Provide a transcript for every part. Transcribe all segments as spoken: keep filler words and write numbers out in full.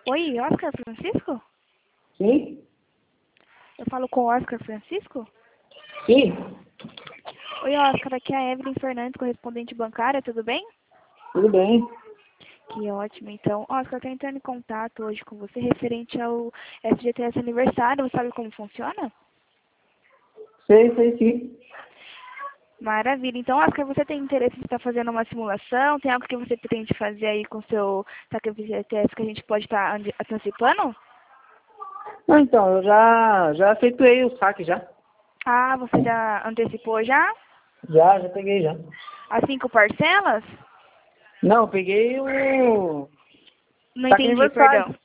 Oi, Oscar Francisco? Sim? Eu falo com o Oscar Francisco? Sim? Oi, Oscar, aqui é a Evelyn Fernandes, correspondente bancária, tudo bem? Tudo bem? Que ótimo, então. Oscar, eu estou entrando em contato hoje com você referente ao F G T S aniversário, você sabe como funciona? Sei, sei sim. Maravilha. Então, Oscar, você tem interesse em estar fazendo uma simulação? Tem algo que você pretende fazer aí com o seu saque F G T S que a gente pode estar ande- antecipando? Não, então, eu já, já efetuei o saque já. Ah, você já antecipou já? Já, já peguei já. As cinco parcelas? Não, eu peguei o Não saque entendi, aniversário. perdão.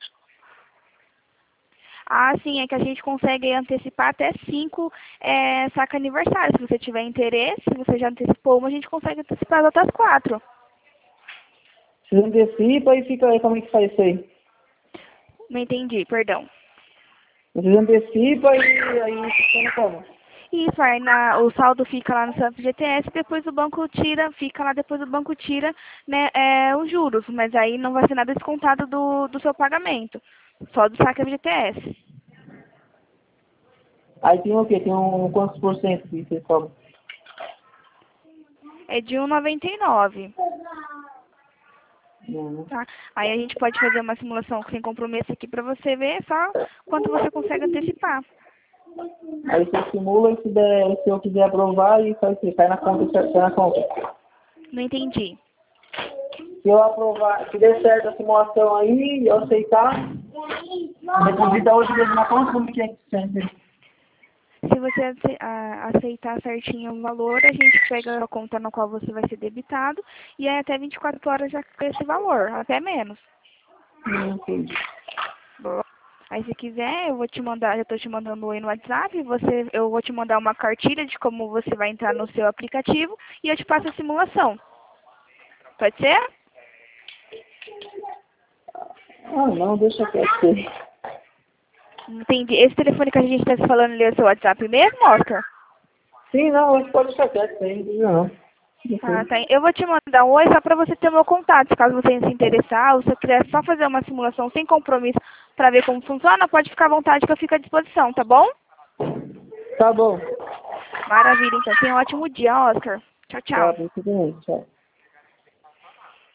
Ah, sim, é que a gente consegue antecipar até cinco é, saca aniversário. Se você tiver interesse, se você já antecipou uma, a gente consegue antecipar as outras quatro. Você antecipa e fica aí, como é que faz isso aí? Não entendi, perdão. Você antecipa e aí funciona como? Isso, aí na, o saldo fica lá no seu F G T S, depois o banco tira, fica lá, depois o banco tira né, é, os juros, mas aí não vai ser nada descontado do, do seu pagamento, só do saque F G T S. Aí tem o quê? Tem um quantos por cento que você cobra? É de um vírgula noventa e nove. Uhum. Tá? Aí a gente pode fazer uma simulação sem compromisso aqui para você ver só quanto você consegue antecipar. Aí você simula e se, der, se eu quiser aprovar e faz o quê? Cai na conta, cai na conta. Não entendi. Se eu aprovar, se der certo a simulação aí, eu aceitar, deposita hoje mesmo na conta, como que é que sente? Se você ace- a- aceitar certinho o valor, a gente pega a conta na qual você vai ser debitado e aí até vinte e quatro horas já com esse valor, até menos. Hum, entendi. Boa. Aí se quiser, eu vou te mandar, já estou te mandando aí no WhatsApp, você, eu vou te mandar uma cartilha de como você vai entrar no seu aplicativo e eu te passo a simulação. Pode ser? Ah, não, deixa quieto. Entendi. Esse telefone que a gente está se falando ali é o seu WhatsApp mesmo, Oscar? Sim, não, mas pode deixar quieto, isso aí, não precisa não. Ah, Enfim. tá. Eu vou te mandar um oi só para você ter o meu contato. Caso você se interessar, ou se você quiser só fazer uma simulação sem compromisso para ver como funciona, pode ficar à vontade que eu fico à disposição, tá bom? Tá bom. Maravilha, então. Tenha um ótimo dia, Oscar. Tchau, Tá, tchau. muito bem, tchau.